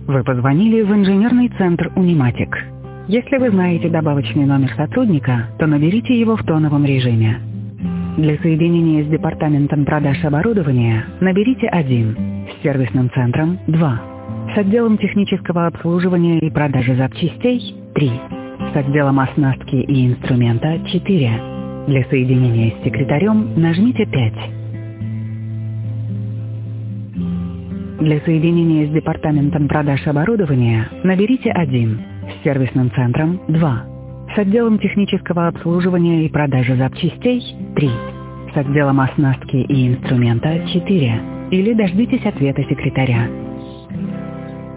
Вы позвонили в инженерный центр «Униматик». Если вы знаете добавочный номер сотрудника, то наберите его в тоновом режиме. Для соединения с департаментом продаж оборудования наберите 1, с сервисным центром 2, с отделом технического обслуживания и продажи запчастей 3, с отделом оснастки и инструмента 4. Для соединения с секретарем нажмите 5. Для соединения с департаментом продаж оборудования наберите 1, с сервисным центром 2, с отделом технического обслуживания и продажи запчастей 3, с отделом оснастки и инструмента 4. Или дождитесь ответа секретаря.